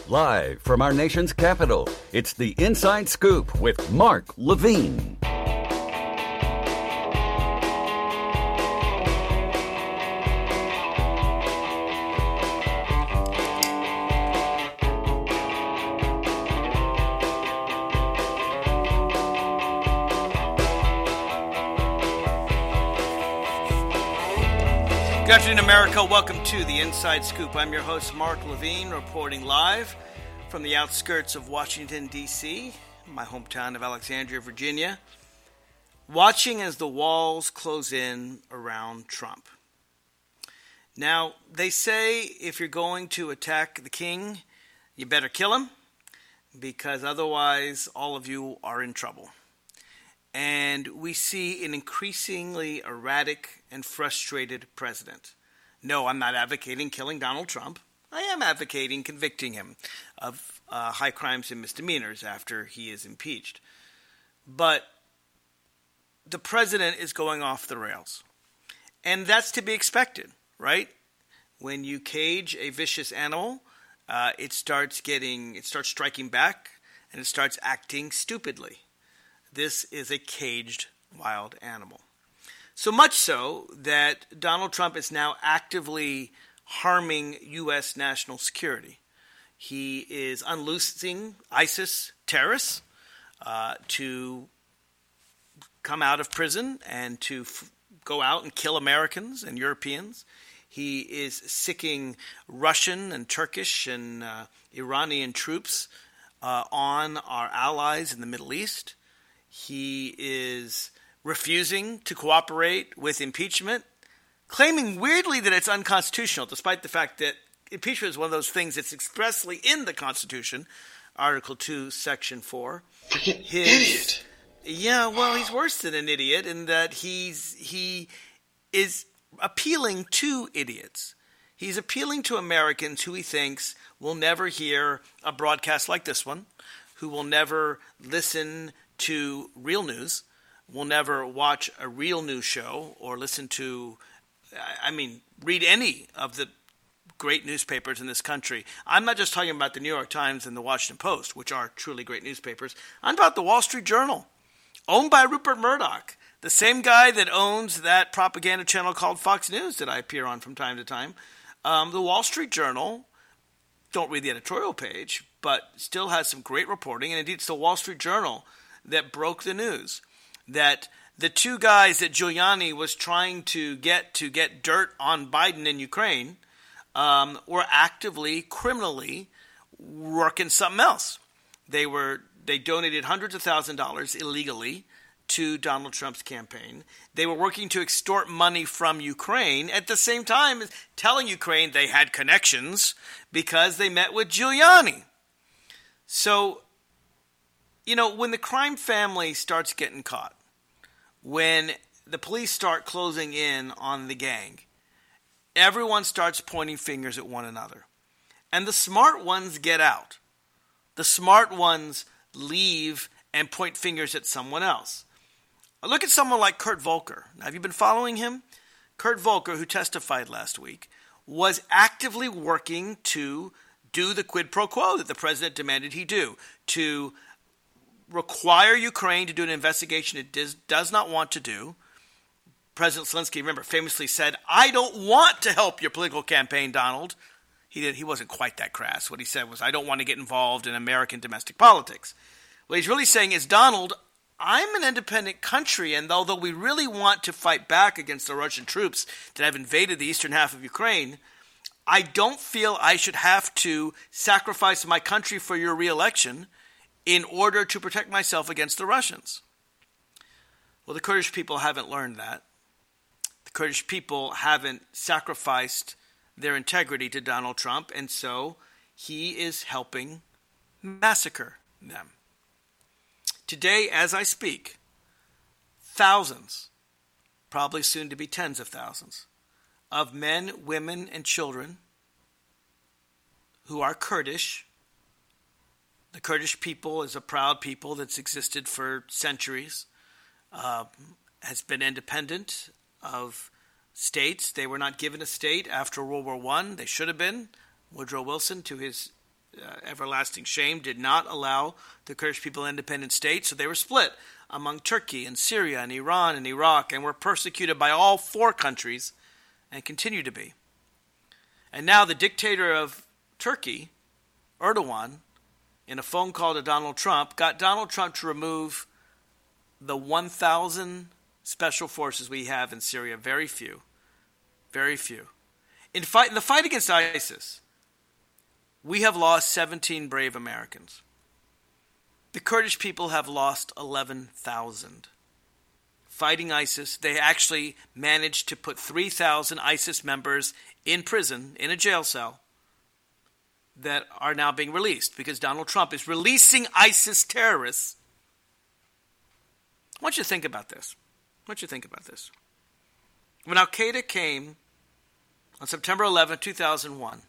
Live from our nation's capital, it's the Inside Scoop with Mark Levine. Good afternoon, America. Welcome to the Inside Scoop. I'm your host, Mark Levine, reporting live from the outskirts of Washington, D.C., my hometown of Alexandria, Virginia, watching as the walls close in around Trump. Now, they say if you're going to attack the king, you better kill him, because otherwise all of you are in trouble. And we see an increasingly erratic and frustrated president. No, I'm not advocating killing Donald Trump. I am advocating convicting him of high crimes and misdemeanors after he is impeached. But the president is going off the rails. And that's to be expected, right? When you cage a vicious animal, it starts striking back, and it starts acting stupidly. This is a caged wild animal. So much so that Donald Trump is now actively harming U.S. national security. He is unloosing ISIS terrorists to come out of prison and to go out and kill Americans and Europeans. He is sicking Russian and Turkish and Iranian troops on our allies in the Middle East. He is refusing to cooperate with impeachment, claiming weirdly that it's unconstitutional, despite the fact that impeachment is one of those things that's expressly in the Constitution, Article 2, Section 4. Idiot. Yeah, well, he's worse than an idiot in that he is appealing to idiots. He's appealing to Americans who he thinks will never hear a broadcast like this one, who will never listen to real news, will never watch a real news show or read any of the great newspapers in this country. I'm not just talking about the New York Times and the Washington Post, which are truly great newspapers. I'm about the Wall Street Journal, owned by Rupert Murdoch, the same guy that owns that propaganda channel called Fox News that I appear on from time to time. The Wall Street Journal, don't read the editorial page, but still has some great reporting, and indeed it's the Wall Street Journal that broke the news that the two guys that Giuliani was trying to get dirt on Biden in Ukraine were actively, criminally working something else. They donated hundreds of thousands of dollars illegally to Donald Trump's campaign. They were working to extort money from Ukraine at the same time as telling Ukraine they had connections because they met with Giuliani. So, when the crime family starts getting caught, when the police start closing in on the gang, everyone starts pointing fingers at one another. And the smart ones get out. The smart ones leave and point fingers at someone else. Look at someone like Kurt Volker. Now, have you been following him? Kurt Volker, who testified last week, was actively working to do the quid pro quo that the president demanded he do, to require Ukraine to do an investigation it does not want to do. President Zelensky, remember, famously said, "I don't want to help your political campaign, Donald." He wasn't quite that crass. What he said was, "I don't want to get involved in American domestic politics." What he's really saying is, Donald, I'm an independent country, and although we really want to fight back against the Russian troops that have invaded the eastern half of Ukraine, I don't feel I should have to sacrifice my country for your re-election in order to protect myself against the Russians. Well, the Kurdish people haven't learned that. The Kurdish people haven't sacrificed their integrity to Donald Trump, and so he is helping massacre them. Today, as I speak, thousands, probably soon to be tens of thousands, of men, women, and children who are Kurdish. The Kurdish people is a proud people that's existed for centuries, has been independent of states. They were not given a state after World War I. They should have been. Woodrow Wilson, to his everlasting shame, did not allow the Kurdish people an independent state, so they were split among Turkey and Syria and Iran and Iraq, and were persecuted by all four countries and continue to be. And now the dictator of Turkey, Erdogan, in a phone call to Donald Trump, got Donald Trump to remove the 1,000 special forces we have in Syria. Very few. Very few. In the fight against ISIS, we have lost 17 brave Americans. The Kurdish people have lost 11,000. Fighting ISIS, they actually managed to put 3,000 ISIS members in prison, in a jail cell, that are now being released because Donald Trump is releasing ISIS terrorists. I want you to think about this. When Al-Qaeda came on September 11, 2001,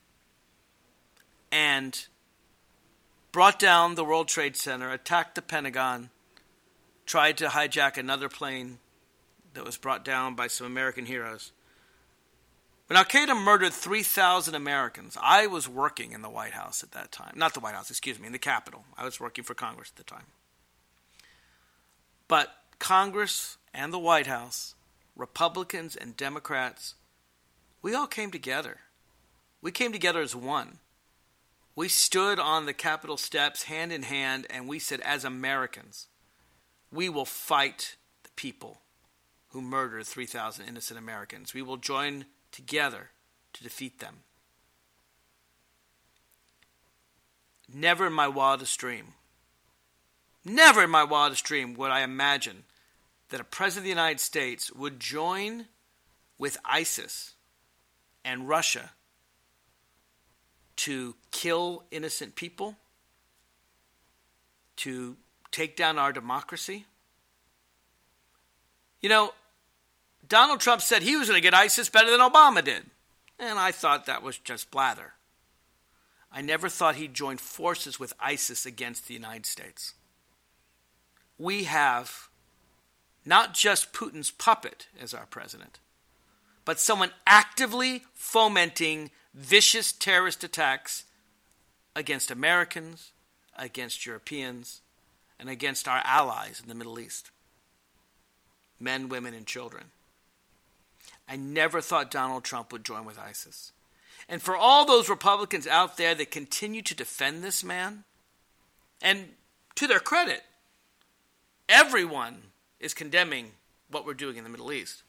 and brought down the World Trade Center, attacked the Pentagon, tried to hijack another plane that was brought down by some American heroes. When Al-Qaeda murdered 3,000 Americans, I was working in the White House at that time. Not the White House, in the Capitol. I was working for Congress at the time. But Congress and the White House, Republicans and Democrats, we all came together. We came together as one. We stood on the Capitol steps hand in hand, and we said, as Americans, we will fight the people who murdered 3,000 innocent Americans. We will join together to defeat them. Never in my wildest dream would I imagine that a president of the United States would join with ISIS and Russia to kill innocent people, to take down our democracy. You know, Donald Trump said he was going to get ISIS better than Obama did. And I thought that was just blather. I never thought he'd join forces with ISIS against the United States. We have not just Putin's puppet as our president, but someone actively fomenting vicious terrorist attacks against Americans, against Europeans, and against our allies in the Middle East. Men, women, and children. I never thought Donald Trump would join with ISIS. And for all those Republicans out there that continue to defend this man, and to their credit, everyone is condemning what we're doing in the Middle East.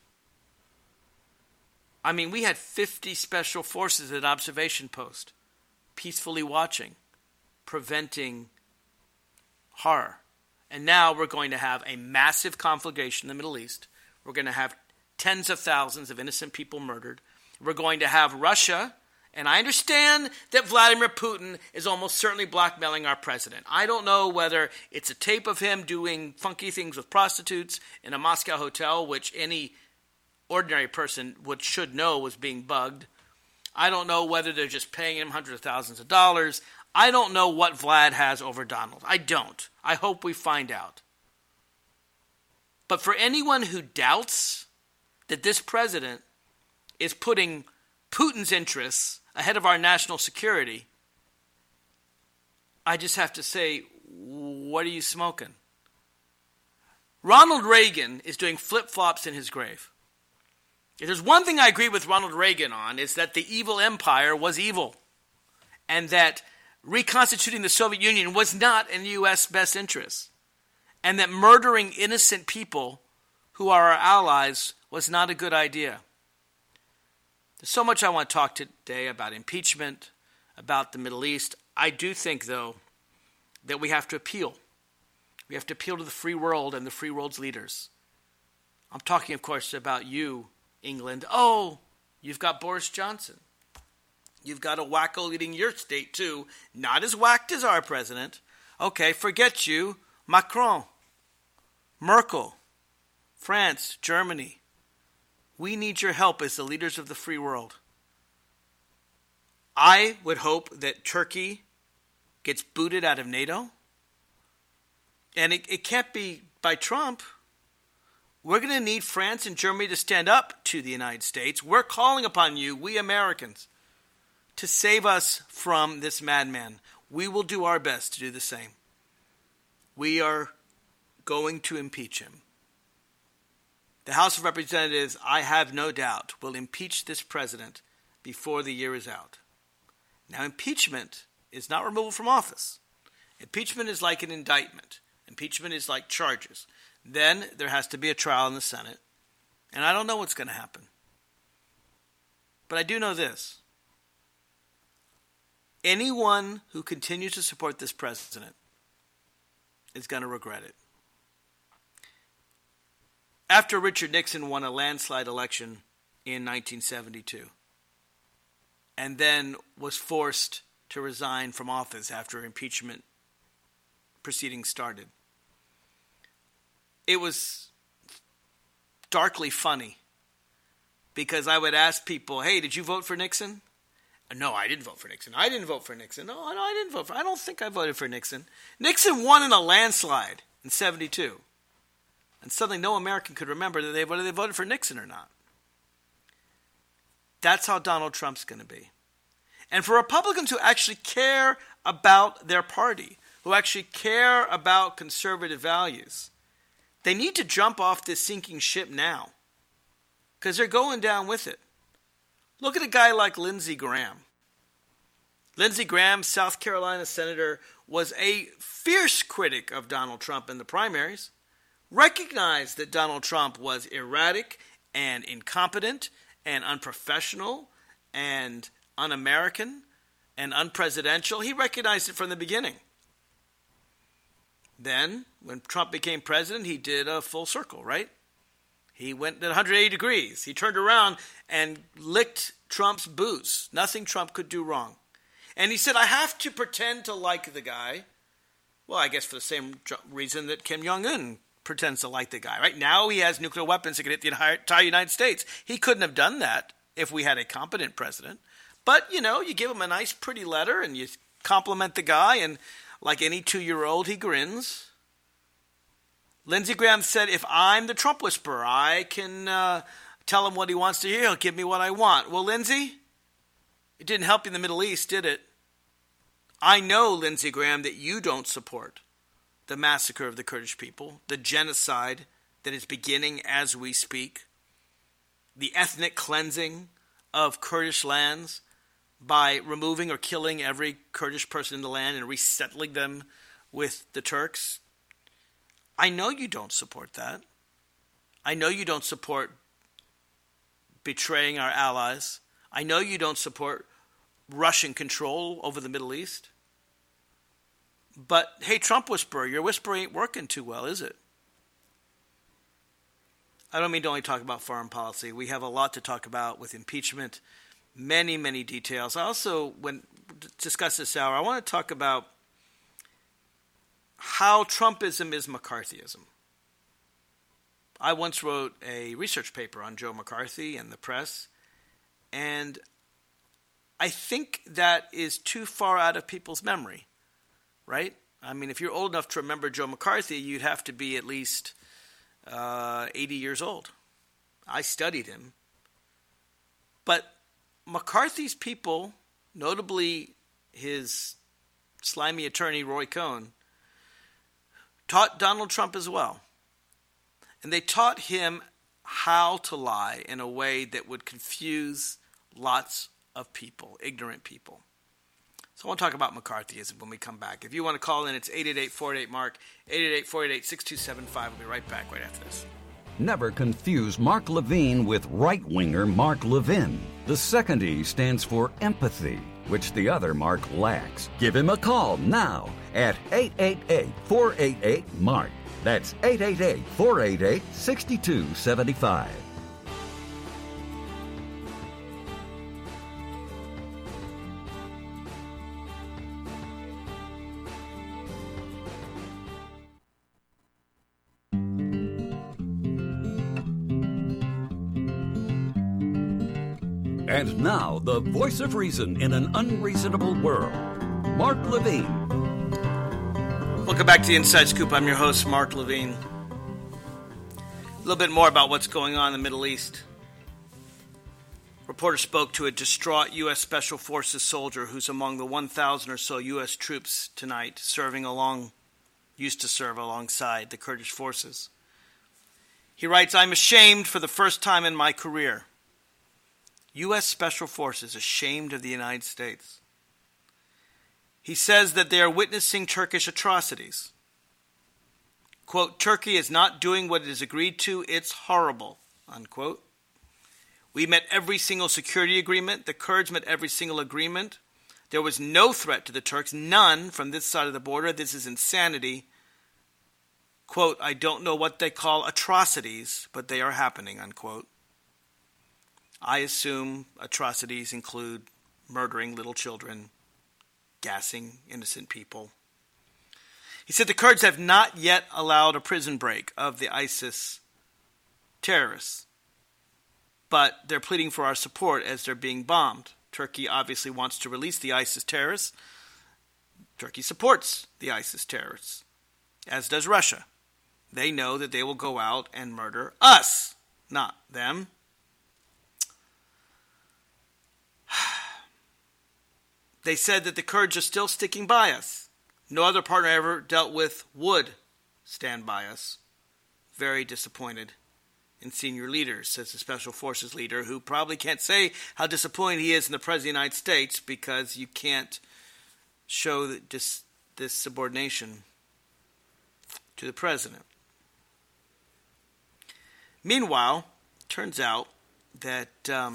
I mean, we had 50 special forces at observation post, peacefully watching, preventing horror. And now we're going to have a massive conflagration in the Middle East. We're going to have tens of thousands of innocent people murdered. We're going to have Russia, and I understand that Vladimir Putin is almost certainly blackmailing our president. I don't know whether it's a tape of him doing funky things with prostitutes in a Moscow hotel, which any ordinary person should know was being bugged. I don't know whether they're just paying him hundreds of thousands of dollars. I don't know what Vlad has over Donald. I don't. I hope we find out. But for anyone who doubts that this president is putting Putin's interests ahead of our national security, I just have to say, what are you smoking? Ronald Reagan is doing flip-flops in his grave. If there's one thing I agree with Ronald Reagan on, it's that the evil empire was evil, and that reconstituting the Soviet Union was not in the U.S. best interest, and that murdering innocent people who are our allies was not a good idea. There's so much I want to talk today about impeachment, about the Middle East. I do think, though, that we have to appeal. We have to appeal to the free world and the free world's leaders. I'm talking, of course, about you, England. Oh, you've got Boris Johnson. You've got a wacko leading your state, too. Not as whacked as our president. Okay, forget you. Macron, Merkel, France, Germany. We need your help as the leaders of the free world. I would hope that Turkey gets booted out of NATO. And it can't be by Trump. We're going to need France and Germany to stand up to the United States. We're calling upon you, we Americans, to save us from this madman. We will do our best to do the same. We are going to impeach him. The House of Representatives, I have no doubt, will impeach this president before the year is out. Now, impeachment is not removal from office. Impeachment is like an indictment. Impeachment is like charges. Then there has to be a trial in the Senate. And I don't know what's going to happen. But I do know this. Anyone who continues to support this president is going to regret it. After Richard Nixon won a landslide election in 1972 and then was forced to resign from office after impeachment proceedings started, it was darkly funny because I would ask people, hey, did you vote for Nixon? No, I didn't vote for Nixon. I didn't vote for Nixon. No, I didn't vote for. I don't think I voted for Nixon. Nixon won in a landslide in 72. And suddenly no American could remember whether they voted for Nixon or not. That's how Donald Trump's going to be. And for Republicans who actually care about their party, who actually care about conservative values, they need to jump off this sinking ship now. Because they're going down with it. Look at a guy like Lindsey Graham. Lindsey Graham, South Carolina senator, was a fierce critic of Donald Trump in the primaries. Recognized that Donald Trump was erratic and incompetent and unprofessional and un-American and unpresidential. He recognized it from the beginning. Then, when Trump became president, he did a full circle, right? He went at 180 degrees. He turned around and licked Trump's boots. Nothing Trump could do wrong. And he said, I have to pretend to like the guy. Well, I guess for the same reason that Kim Jong-un pretends to like the guy. Right now he has nuclear weapons that can hit the entire United States. He couldn't have done that if we had a competent president. But, you know, you give him a nice pretty letter and you compliment the guy, and like any 2-year-old, he grins. Lindsey Graham said, if I'm the Trump whisperer, I can tell him what he wants to hear. He'll give me what I want. Well, Lindsey, it didn't help you in the Middle East, did it? I know, Lindsey Graham, that you don't support the massacre of the Kurdish people, the genocide that is beginning as we speak, the ethnic cleansing of Kurdish lands by removing or killing every Kurdish person in the land and resettling them with the Turks. I know you don't support that. I know you don't support betraying our allies. I know you don't support Russian control over the Middle East. But, hey, Trump whisperer, your whisper ain't working too well, is it? I don't mean to only talk about foreign policy. We have a lot to talk about with impeachment, many, many details. I also, when discuss this hour, I want to talk about how Trumpism is McCarthyism. I once wrote a research paper on Joe McCarthy and the press, and I think that is too far out of people's memory, right? I mean, if you're old enough to remember Joe McCarthy, you'd have to be at least 80 years old. I studied him. But McCarthy's people, notably his slimy attorney, Roy Cohn, taught Donald Trump as well. And they taught him how to lie in a way that would confuse lots of people, ignorant people. So I want to talk about McCarthyism when we come back. If you want to call in, it's 888-488-MARK, 888-488-6275. We'll be right back right after this. Never confuse Mark Levine with right-winger Mark Levin. The second E stands for empathy, which the other Mark lacks. Give him a call now at 888-488-MARK. That's 888-488-6275. And now, the voice of reason in an unreasonable world, Mark Levine. Welcome back to the Inside Scoop. I'm your host, Mark Levine. A little bit more about what's going on in the Middle East. Reporter spoke to a distraught U.S. Special Forces soldier who's among the 1,000 or so U.S. troops tonight used to serve alongside the Kurdish forces. He writes, "I'm ashamed for the first time in my career. U.S. Special Forces ashamed of the United States." He says that they are witnessing Turkish atrocities. Quote, "Turkey is not doing what it has agreed to. It's horrible," unquote. "We met every single security agreement. The Kurds met every single agreement. There was no threat to the Turks, none from this side of the border. This is insanity." Quote, "I don't know what they call atrocities, but they are happening," unquote. I assume atrocities include murdering little children, gassing innocent people. He said the Kurds have not yet allowed a prison break of the ISIS terrorists, but they're pleading for our support as they're being bombed. Turkey obviously wants to release the ISIS terrorists. Turkey supports the ISIS terrorists, as does Russia. They know that they will go out and murder us, not them. They said that the Kurds are still sticking by us. No other partner I ever dealt with would stand by us. Very disappointed in senior leaders, says the Special Forces leader, who probably can't say how disappointed he is in the President of the United States because you can't show this subordination to the President. Meanwhile, turns out that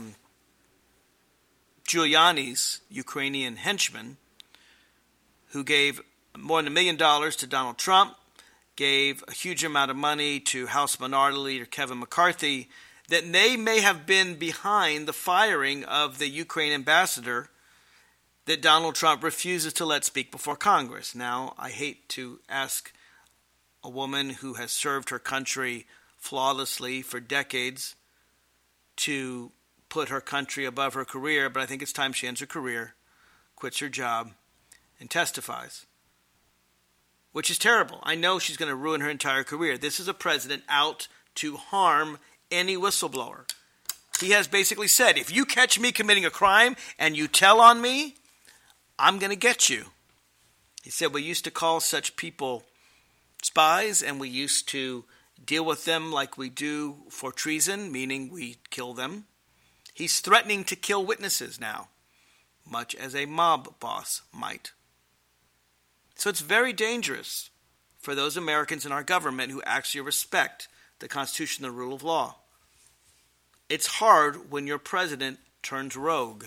Giuliani's Ukrainian henchman, who gave more than $1 million to Donald Trump, gave a huge amount of money to House Minority Leader Kevin McCarthy, that they may have been behind the firing of the Ukraine ambassador that Donald Trump refuses to let speak before Congress. Now, I hate to ask a woman who has served her country flawlessly for decades to put her country above her career, but I think it's time she ends her career, quits her job, and testifies. Which is terrible. I know she's going to ruin her entire career. This is a president out to harm any whistleblower. He has basically said, if you catch me committing a crime and you tell on me, I'm going to get you. He said, we used to call such people spies, and we used to deal with them like we do for treason, meaning we kill them. He's threatening to kill witnesses now, much as a mob boss might. So it's very dangerous for those Americans in our government who actually respect the Constitution and the rule of law. It's hard when your president turns rogue.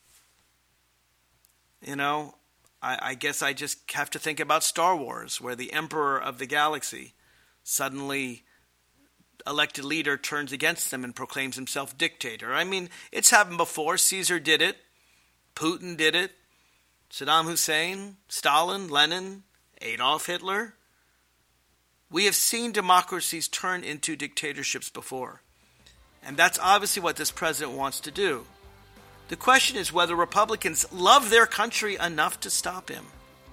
You know, I guess I just have to think about Star Wars, where the Emperor of the Galaxy, suddenly elected leader, turns against them and proclaims himself dictator. I mean, it's happened before. Caesar did it. Putin did it. Saddam Hussein, Stalin, Lenin, Adolf Hitler. We have seen democracies turn into dictatorships before. And that's obviously what this president wants to do. The question is whether Republicans love their country enough to stop him.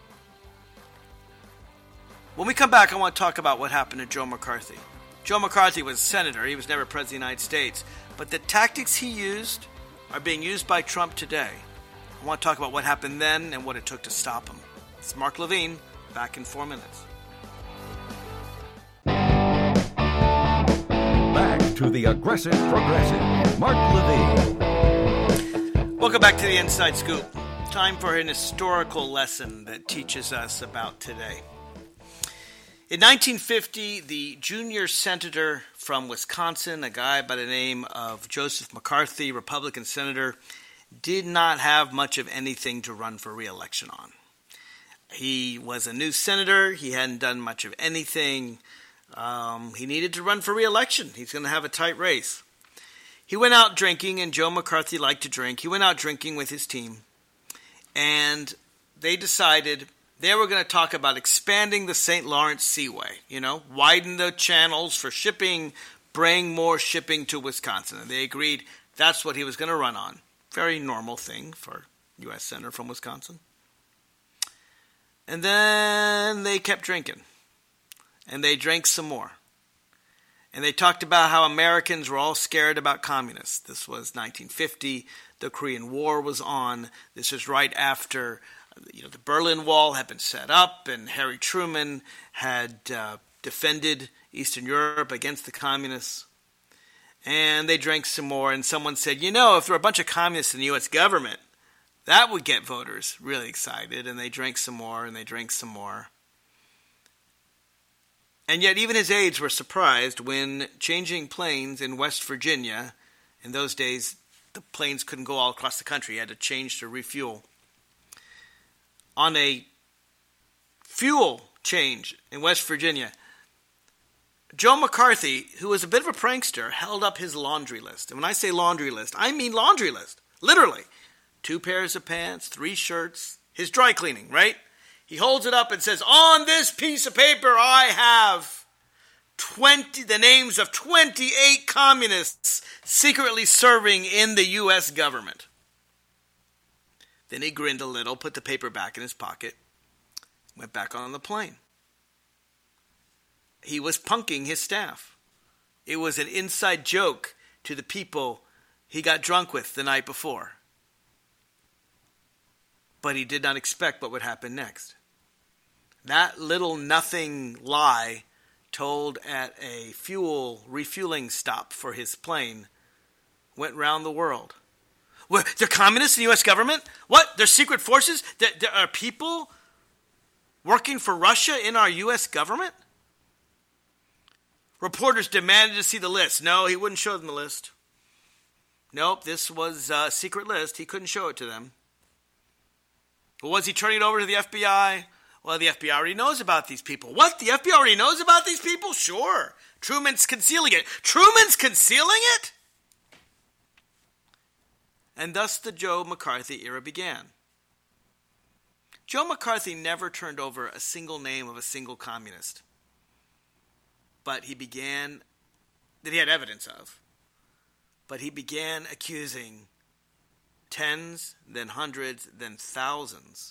When we come back, I want to talk about what happened to Joe McCarthy. Joe McCarthy was a senator. He was never president of the United States. But the tactics he used are being used by Trump today. I want to talk about what happened then and what it took to stop him. It's Mark Levine, back in 4 minutes. Back to the Aggressive Progressive, Mark Levine. Welcome back to the Inside Scoop. Time for an historical lesson that teaches us about today. In 1950, the junior senator from Wisconsin, a guy by the name of Joseph McCarthy, Republican senator, did not have much of anything to run for re-election on. He was a new senator. He hadn't done much of anything. He needed to run for re-election. He's going to have a tight race. He went out drinking, and Joe McCarthy liked to drink. He went out drinking with his team, and they decided they were going to talk about expanding the St. Lawrence Seaway, widen the channels for shipping, bring more shipping to Wisconsin. And they agreed that's what he was going to run on. Very normal thing for a U.S. senator from Wisconsin. And then they kept drinking. And they drank some more. And they talked about how Americans were all scared about communists. This was 1950. The Korean War was on. This was right after the Berlin Wall had been set up, and Harry Truman had defended Eastern Europe against the communists. And they drank some more, and someone said, if there were a bunch of communists in the U.S. government, that would get voters really excited. And they drank some more, and they drank some more. And yet even his aides were surprised when changing planes in West Virginia, in those days the planes couldn't go all across the country, you had to change to refuel. On a fuel change in West Virginia, Joe McCarthy, who was a bit of a prankster, held up his laundry list. And when I say laundry list, I mean laundry list. Literally. 2 pairs of pants, 3 shirts, his dry cleaning, right? He holds it up and says, on this piece of paper I have the names of 28 communists secretly serving in the U.S. government. Then he grinned a little, put the paper back in his pocket, went back on the plane. He was punking his staff. It was an inside joke to the people he got drunk with the night before. But he did not expect what would happen next. That little nothing lie told at a refueling stop for his plane went round the world. They're communists in the U.S. government? What? They're secret forces? There are people working for Russia in our U.S. government? Reporters demanded to see the list. No, he wouldn't show them the list. Nope, this was a secret list. He couldn't show it to them. Well, was he turning it over to the FBI? Well, the FBI already knows about these people. What? The FBI already knows about these people? Sure. Truman's concealing it. Truman's concealing it? And thus the Joe McCarthy era began. Joe McCarthy never turned over a single name of a single communist. But he began, that he had evidence of, but he began accusing tens, then hundreds, then thousands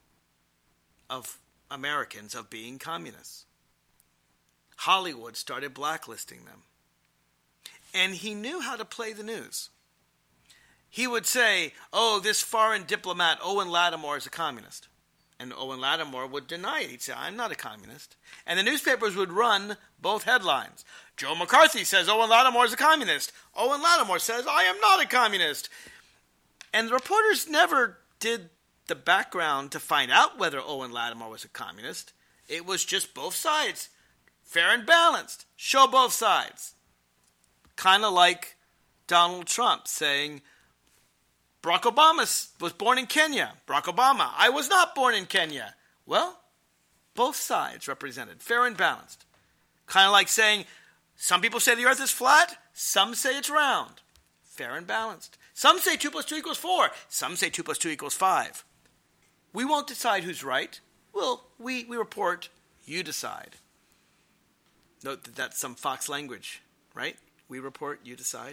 of Americans of being communists. Hollywood started blacklisting them. And he knew how to play the news. He would say, this foreign diplomat, Owen Lattimore, is a communist. And Owen Lattimore would deny it. He'd say, I'm not a communist. And the newspapers would run both headlines. Joe McCarthy says Owen Lattimore is a communist. Owen Lattimore says, I am not a communist. And the reporters never did the background to find out whether Owen Lattimore was a communist. It was just both sides. Fair and balanced. Show both sides. Kind of like Donald Trump saying, Barack Obama was born in Kenya. Barack Obama, I was not born in Kenya. Well, both sides represented. Fair and balanced. Kind of like saying, some people say the earth is flat. Some say it's round. Fair and balanced. Some say 2 plus 2 equals 4. Some say 2 plus 2 equals 5. We won't decide who's right. Well, we report, you decide. Note that that's some Fox language, right? We report, you decide.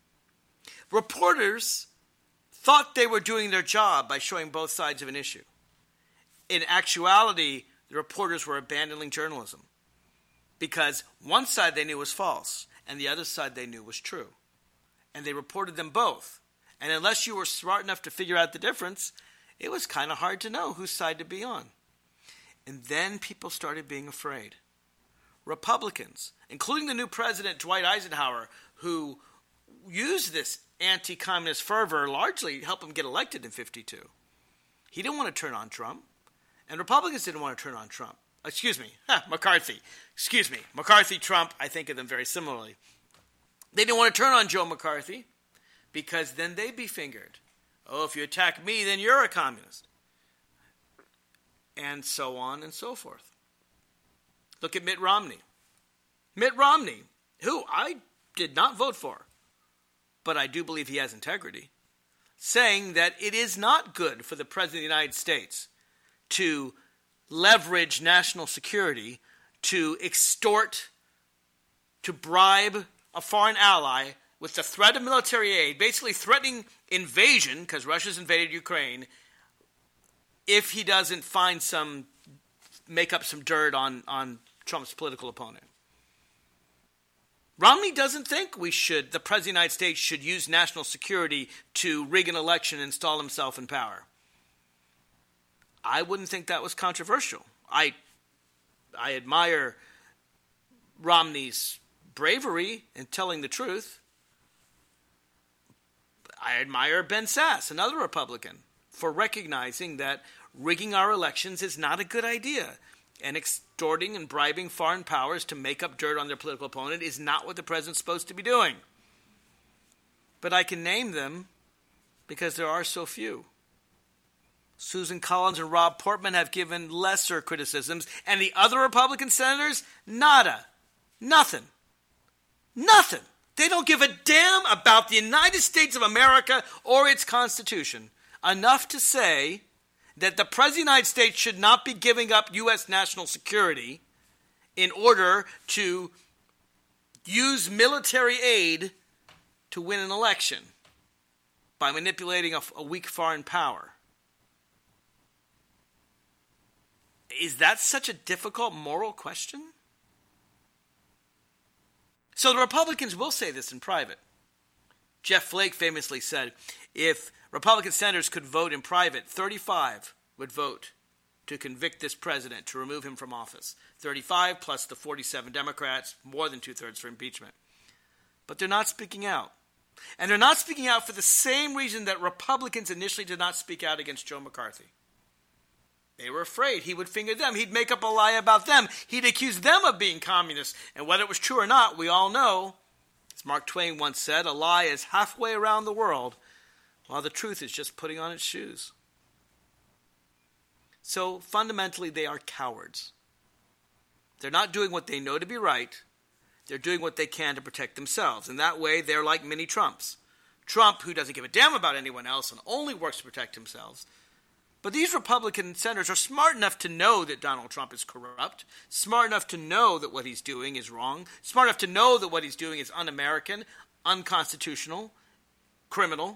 Reporters thought they were doing their job by showing both sides of an issue. In actuality, the reporters were abandoning journalism because one side they knew was false and the other side they knew was true. And they reported them both. And unless you were smart enough to figure out the difference, it was kind of hard to know whose side to be on. And then people started being afraid. Republicans, including the new president, Dwight Eisenhower, who used this anti-communist fervor largely to help him get elected in 1952. He didn't want to turn on Trump. And Republicans didn't want to turn on Trump. McCarthy. McCarthy, Trump, I think of them very similarly. They didn't want to turn on Joe McCarthy because then they'd be fingered. Oh, if you attack me, then you're a communist. And so on and so forth. Look at Mitt Romney. Mitt Romney, who I did not vote for, but I do believe he has integrity, saying that it is not good for the President of the United States to leverage national security to extort, to bribe a foreign ally with the threat of military aid, basically threatening invasion, because Russia's invaded Ukraine, if he doesn't make up some dirt on Trump's political opponent. Romney doesn't think the President of the United States should use national security to rig an election and install himself in power. I wouldn't think that was controversial. I admire Romney's bravery in telling the truth. I admire Ben Sasse, another Republican, for recognizing that rigging our elections is not a good idea. And extorting and bribing foreign powers to make up dirt on their political opponent is not what the president's supposed to be doing. But I can name them because there are so few. Susan Collins and Rob Portman have given lesser criticisms, and the other Republican senators, nada. Nothing. Nothing. They don't give a damn about the United States of America or its Constitution. Enough to say that the President of the United States should not be giving up U.S. national security in order to use military aid to win an election by manipulating a weak foreign power. Is that such a difficult moral question? So the Republicans will say this in private. Jeff Flake famously said, if Republican senators could vote in private, 35 would vote to convict this president, to remove him from office. 35 plus the 47 Democrats, more than two-thirds for impeachment. But they're not speaking out. And they're not speaking out for the same reason that Republicans initially did not speak out against Joe McCarthy. They were afraid he would finger them. He'd make up a lie about them. He'd accuse them of being communists. And whether it was true or not, we all know, as Mark Twain once said, a lie is halfway around the world, while the truth is just putting on its shoes. So fundamentally, they are cowards. They're not doing what they know to be right. They're doing what they can to protect themselves. And that way, they're like mini Trumps. Trump, who doesn't give a damn about anyone else and only works to protect himself. But these Republican senators are smart enough to know that Donald Trump is corrupt, smart enough to know that what he's doing is wrong, smart enough to know that what he's doing is un-American, unconstitutional, criminal.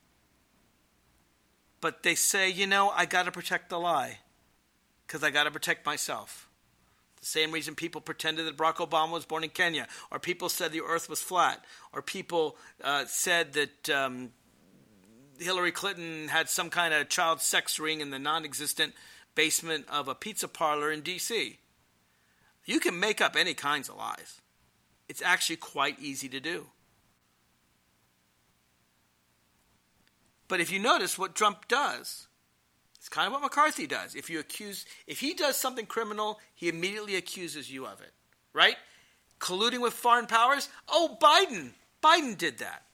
But they say, I got to protect the lie because I got to protect myself. The same reason people pretended that Barack Obama was born in Kenya, or people said the earth was flat, or people said that Hillary Clinton had some kind of child sex ring in the non-existent basement of a pizza parlor in D.C. You can make up any kinds of lies. It's actually quite easy to do. But if you notice what Trump does, it's kind of what McCarthy does. If he does something criminal, he immediately accuses you of it, right? Colluding with foreign powers? Oh, Biden did that.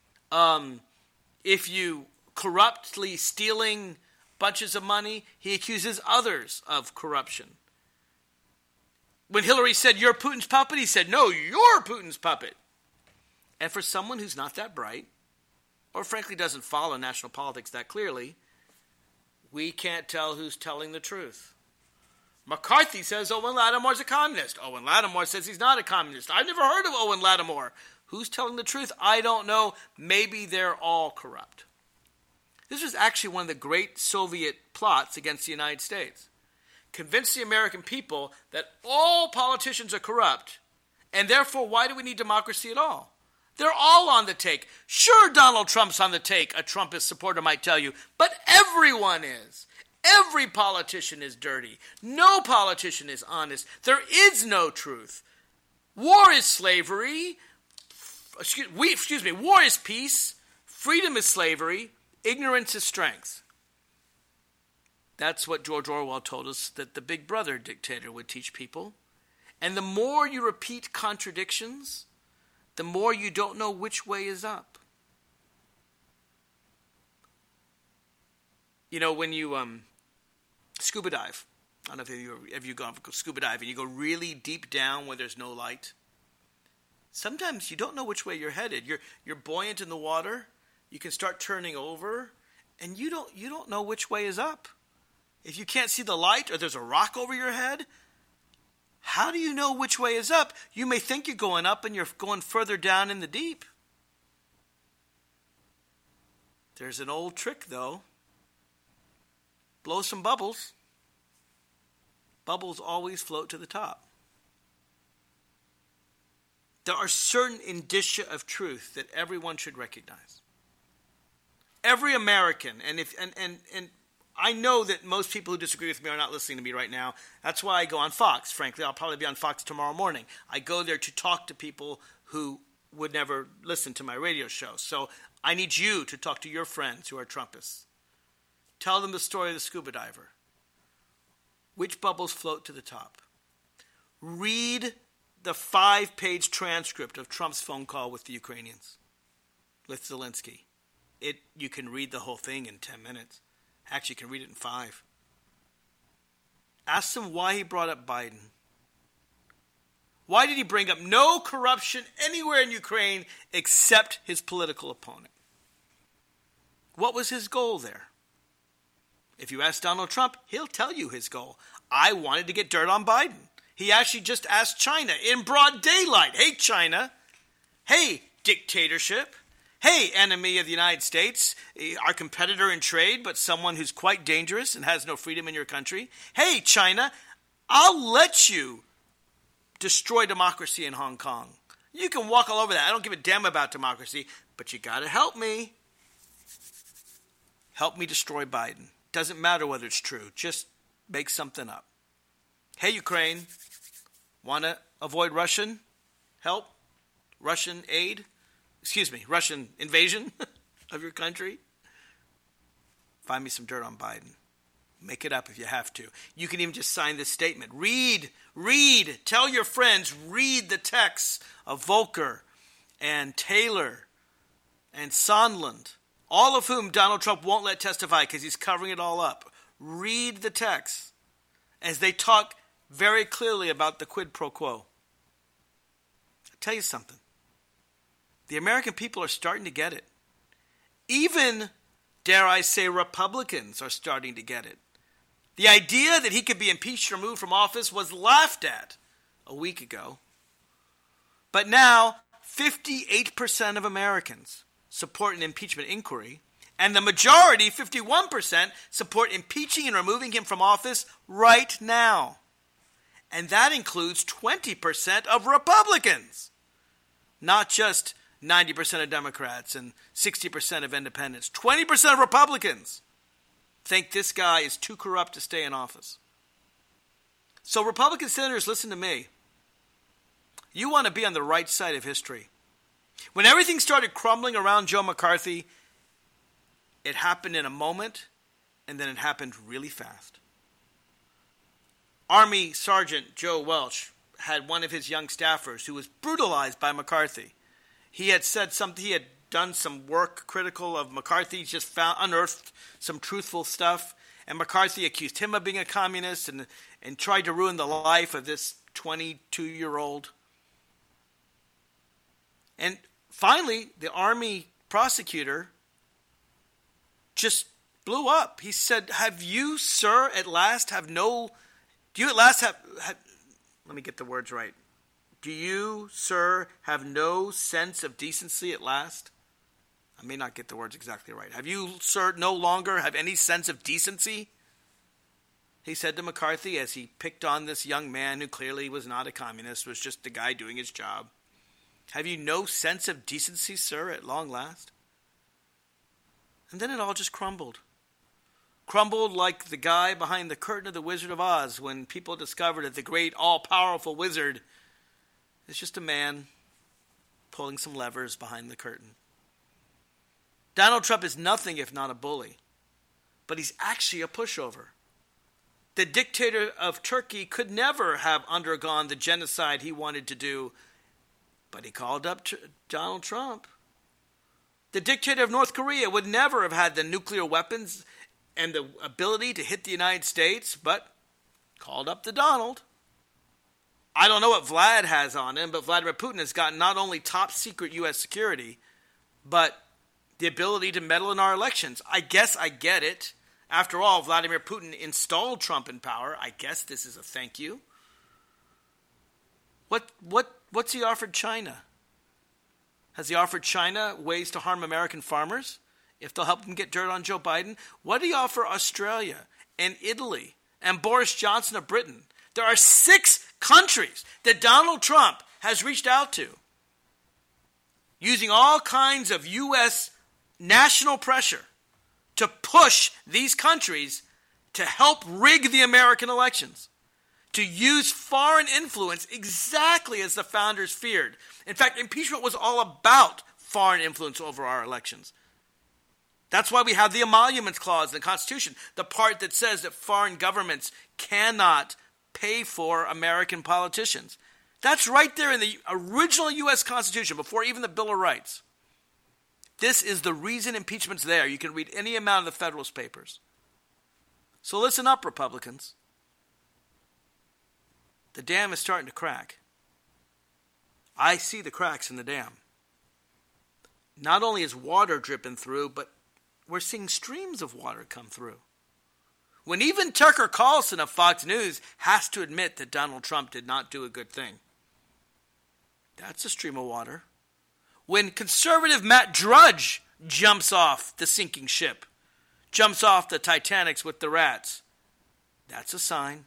If you corruptly stealing bunches of money, he accuses others of corruption. When Hillary said, "You're Putin's puppet," he said, "No, you're Putin's puppet." And for someone who's not that bright, or frankly doesn't follow national politics that clearly, we can't tell who's telling the truth. McCarthy says Owen Lattimore's a communist. Owen Lattimore says he's not a communist. I've never heard of Owen Lattimore. Who's telling the truth? I don't know. Maybe they're all corrupt. This was actually one of the great Soviet plots against the United States. Convince the American people that all politicians are corrupt, and therefore why do we need democracy at all? They're all on the take. Sure, Donald Trump's on the take, a Trumpist supporter might tell you, but everyone is. Every politician is dirty. No politician is honest. There is no truth. War is slavery. War is peace, freedom is slavery, ignorance is strength. That's what George Orwell told us that the Big Brother dictator would teach people. And the more you repeat contradictions, the more you don't know which way is up. When you scuba dive, I don't know if you've gone scuba diving, you go really deep down where there's no light. Sometimes you don't know which way you're headed. You're buoyant in the water. You can start turning over, and you don't know which way is up. If you can't see the light or there's a rock over your head, how do you know which way is up? You may think you're going up and you're going further down in the deep. There's an old trick, though. Blow some bubbles. Bubbles always float to the top. there are certain indicia of truth that everyone should recognize. Every American, and I know that most people who disagree with me are not listening to me right now. That's why I go on Fox. Frankly, I'll probably be on Fox tomorrow morning. I go there to talk to people who would never listen to my radio show. So I need you to talk to your friends who are Trumpists. Tell them the story of the scuba diver. Which bubbles float to the top? Read the 5-page transcript of Trump's phone call with the Ukrainians, with Zelensky. You can read the whole thing in 10 minutes. Actually, you can read it in 5. Ask him why he brought up Biden. Why did he bring up no corruption anywhere in Ukraine except his political opponent? What was his goal there? If you ask Donald Trump, he'll tell you his goal. I wanted to get dirt on Biden. He actually just asked China in broad daylight. Hey, China. Hey, dictatorship. Hey, enemy of the United States, our competitor in trade, but someone who's quite dangerous and has no freedom in your country. Hey, China, I'll let you destroy democracy in Hong Kong. You can walk all over that. I don't give a damn about democracy, but you got to help me. Help me destroy Biden. Doesn't matter whether it's true. Just make something up. Hey, Ukraine, want to avoid Russian help? Russian aid? Russian invasion of your country? Find me some dirt on Biden. Make it up if you have to. You can even just sign this statement. Read. Tell your friends, read the texts of Volker and Taylor and Sondland, all of whom Donald Trump won't let testify because he's covering it all up. Read the texts as they talk very clearly about the quid pro quo. I'll tell you something. The American people are starting to get it. Even, dare I say, Republicans are starting to get it. The idea that he could be impeached or removed from office was laughed at a week ago. But now, 58% of Americans support an impeachment inquiry, and the majority, 51%, support impeaching and removing him from office right now. And that includes 20% of Republicans, not just 90% of Democrats and 60% of independents. 20% of Republicans think this guy is too corrupt to stay in office. So Republican senators, listen to me. You want to be on the right side of history. When everything started crumbling around Joe McCarthy, it happened in a moment, and then it happened really fast. Army Sergeant Joe Welch had one of his young staffers who was brutalized by McCarthy. He had said something, he had done some work critical of McCarthy, just unearthed some truthful stuff, and McCarthy accused him of being a communist and tried to ruin the life of this 22-year-old. And finally, the Army prosecutor just blew up. He said, let me get the words right. Do you, sir, have no sense of decency at last? I may not get the words exactly right. Have you, sir, no longer have any sense of decency? He said to McCarthy as he picked on this young man who clearly was not a communist, was just the guy doing his job. Have you no sense of decency, sir, at long last? And then it all just crumbled. Crumbled like the guy behind the curtain of The Wizard of Oz when people discovered that the great all-powerful wizard is just a man pulling some levers behind the curtain. Donald Trump is nothing if not a bully, but he's actually a pushover. The dictator of Turkey could never have undergone the genocide he wanted to do, but he called up Donald Trump. The dictator of North Korea would never have had the nuclear weapons and the ability to hit the United States, but called up the Donald. I don't know what Vlad has on him, but Vladimir Putin has got not only top secret U.S. security, but the ability to meddle in our elections. I guess I get it. After all, Vladimir Putin installed Trump in power. I guess this is a thank you. What's he offered China? Has he offered China ways to harm American farmers if they'll help them get dirt on Joe Biden? What did he offer Australia and Italy and Boris Johnson of Britain? There are 6 countries that Donald Trump has reached out to using all kinds of U.S. national pressure to push these countries to help rig the American elections, to use foreign influence exactly as the founders feared. In fact, impeachment was all about foreign influence over our elections. That's why we have the emoluments clause in the Constitution, the part that says that foreign governments cannot pay for American politicians. That's right there in the original U.S. Constitution, before even the Bill of Rights. This is the reason impeachment's there. You can read any amount of the Federalist Papers. So listen up, Republicans. The dam is starting to crack. I see the cracks in the dam. Not only is water dripping through, but we're seeing streams of water come through. When even Tucker Carlson of Fox News has to admit that Donald Trump did not do a good thing, that's a stream of water. When conservative Matt Drudge jumps off the sinking ship, jumps off the Titanics with the rats, that's a sign.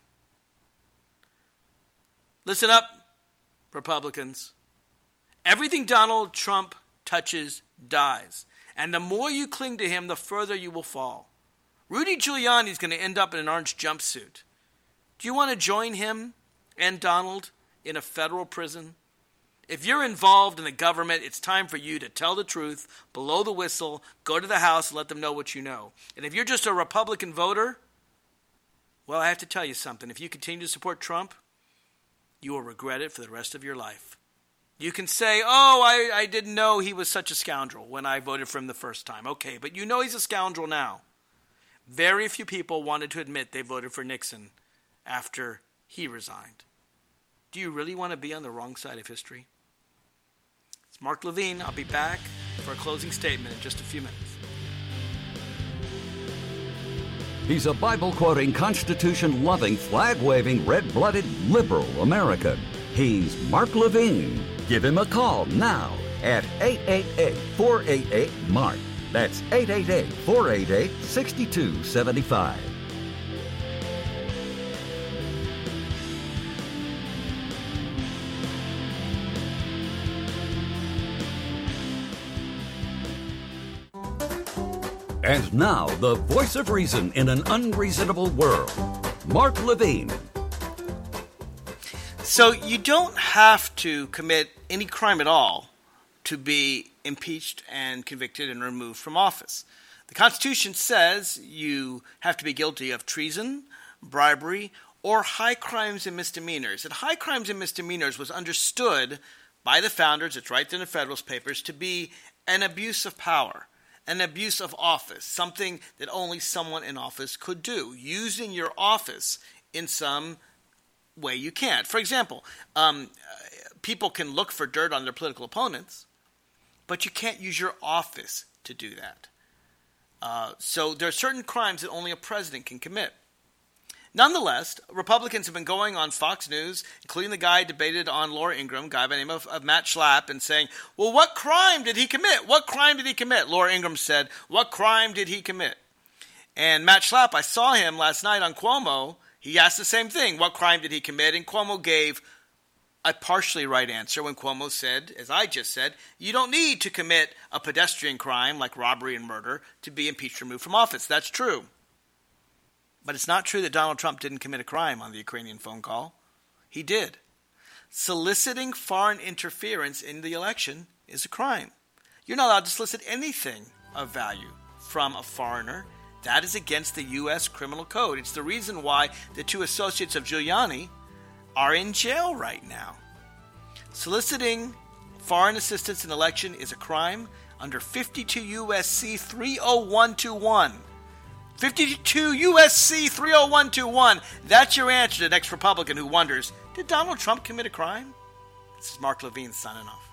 Listen up, Republicans. Everything Donald Trump touches dies. And the more you cling to him, the further you will fall. Rudy Giuliani is going to end up in an orange jumpsuit. Do you want to join him and Donald in a federal prison? If you're involved in the government, it's time for you to tell the truth, blow the whistle, go to the House and let them know what you know. And if you're just a Republican voter, well, I have to tell you something. If you continue to support Trump, you will regret it for the rest of your life. You can say, I didn't know he was such a scoundrel when I voted for him the first time. Okay, but you know he's a scoundrel now. Very few people wanted to admit they voted for Nixon after he resigned. Do you really want to be on the wrong side of history? It's Mark Levine. I'll be back for a closing statement in just a few minutes. He's a Bible-quoting, Constitution-loving, flag-waving, red-blooded liberal American. He's Mark Levine. Give him a call now at 888-488-MARK. That's 888-488-6275. And now, the voice of reason in an unreasonable world, Mark Levine. So you don't have to commit any crime at all to be impeached and convicted and removed from office. The Constitution says you have to be guilty of treason, bribery, or high crimes and misdemeanors. And high crimes and misdemeanors was understood by the founders, it's right there in the Federalist Papers, to be an abuse of power, an abuse of office, something that only someone in office could do, using your office in some way you can't. For example, people can look for dirt on their political opponents, but you can't use your office to do that. So there are certain crimes that only a president can commit. Nonetheless, Republicans have been going on Fox News, including the guy debated on Laura Ingraham, guy by the name of Matt Schlapp, and saying, well, what crime did he commit? What crime did he commit? Laura Ingraham said, what crime did he commit? And Matt Schlapp, I saw him last night on Cuomo. He asked the same thing. What crime did he commit? And Cuomo gave a partially right answer when Cuomo said, as I just said, you don't need to commit a pedestrian crime like robbery and murder to be impeached or removed from office. That's true. But it's not true that Donald Trump didn't commit a crime on the Ukrainian phone call. He did. Soliciting foreign interference in the election is a crime. You're not allowed to solicit anything of value from a foreigner. That is against the U.S. criminal code. It's the reason why the two associates of Giuliani are in jail right now. Soliciting foreign assistance in election is a crime under 52 U.S.C. 30121. 52 U.S.C. 30121. That's your answer to the next Republican who wonders, did Donald Trump commit a crime? This is Mark Levine signing off.